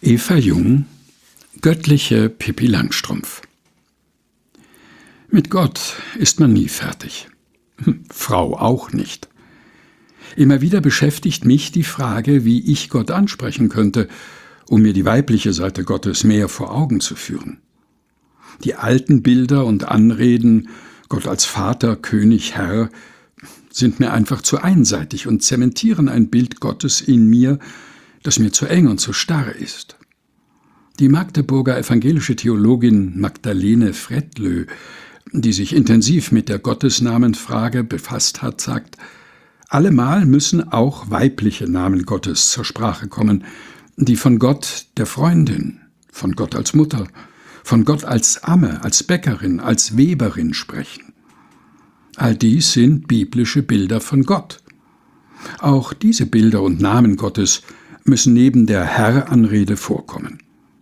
Eva Jung, göttliche Pippi Langstrumpf. Mit Gott ist man nie fertig. Frau auch nicht. Immer wieder beschäftigt mich die Frage, wie ich Gott ansprechen könnte, um mir die weibliche Seite Gottes mehr vor Augen zu führen. Die alten Bilder und Anreden, Gott als Vater, König, Herr, sind mir einfach zu einseitig und zementieren ein Bild Gottes in mir, das mir zu eng und zu starr ist. Die Magdeburger evangelische Theologin Magdalene Fredlö, die sich intensiv mit der Gottesnamenfrage befasst hat, sagt: Allemal müssen auch weibliche Namen Gottes zur Sprache kommen, die von Gott der Freundin, von Gott als Mutter, von Gott als Amme, als Bäckerin, als Weberin sprechen. All dies sind biblische Bilder von Gott. Auch diese Bilder und Namen Gottes müssen neben der Herr-Anrede vorkommen.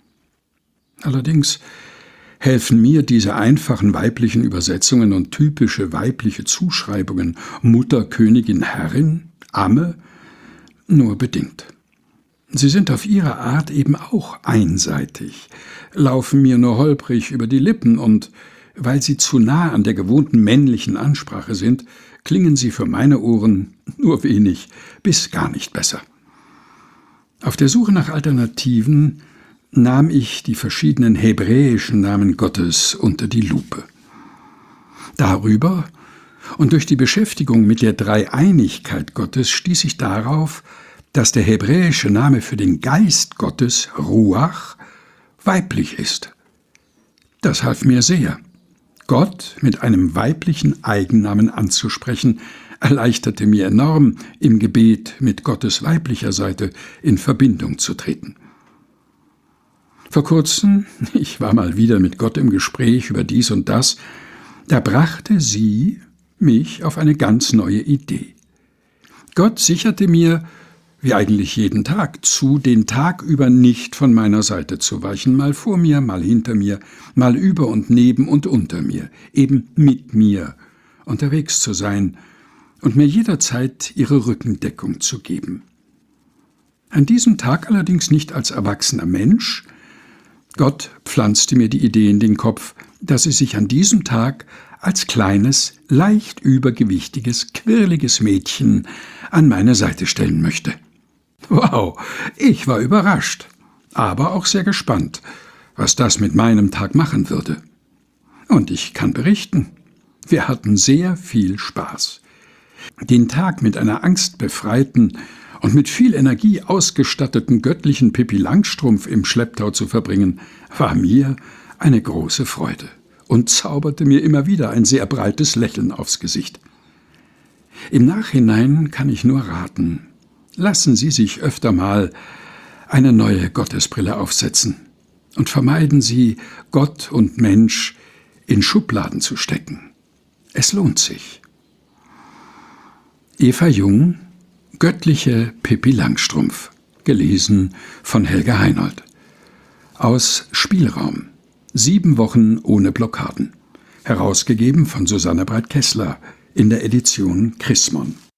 Allerdings helfen mir diese einfachen weiblichen Übersetzungen und typische weibliche Zuschreibungen Mutter, Königin, Herrin, Amme nur bedingt. Sie sind auf ihre Art eben auch einseitig, laufen mir nur holprig über die Lippen und, weil sie zu nah an der gewohnten männlichen Ansprache sind, klingen sie für meine Ohren nur wenig bis gar nicht besser. Auf der Suche nach Alternativen nahm ich die verschiedenen hebräischen Namen Gottes unter die Lupe. Darüber und durch die Beschäftigung mit der Dreieinigkeit Gottes stieß ich darauf, dass der hebräische Name für den Geist Gottes, Ruach, weiblich ist. Das half mir sehr. Gott mit einem weiblichen Eigennamen anzusprechen, erleichterte mir enorm, im Gebet mit Gottes weiblicher Seite in Verbindung zu treten. Vor kurzem, ich war mal wieder mit Gott im Gespräch über dies und das, da brachte sie mich auf eine ganz neue Idee. Gott sicherte mir, wie eigentlich jeden Tag, zu, den Tag über nicht von meiner Seite zu weichen, mal vor mir, mal hinter mir, mal über und neben und unter mir, eben mit mir unterwegs zu sein und mir jederzeit ihre Rückendeckung zu geben. An diesem Tag allerdings nicht als erwachsener Mensch. Gott pflanzte mir die Idee in den Kopf, dass sie sich an diesem Tag als kleines, leicht übergewichtiges, quirliges Mädchen an meine Seite stellen möchte. Wow, ich war überrascht, aber auch sehr gespannt, was das mit meinem Tag machen würde. Und ich kann berichten, wir hatten sehr viel Spaß. Den Tag mit einer angstbefreiten und mit viel Energie ausgestatteten göttlichen Pippi Langstrumpf im Schlepptau zu verbringen, war mir eine große Freude und zauberte mir immer wieder ein sehr breites Lächeln aufs Gesicht. Im Nachhinein kann ich nur raten: Lassen Sie sich öfter mal eine neue Gottesbrille aufsetzen und vermeiden Sie, Gott und Mensch in Schubladen zu stecken. Es lohnt sich. Eva Jung, göttliche Pippi Langstrumpf, gelesen von Helga Heinold. Aus Spielraum. 7 Wochen ohne Blockaden. Herausgegeben von Susanne Breit-Kessler in der Edition Chrismon.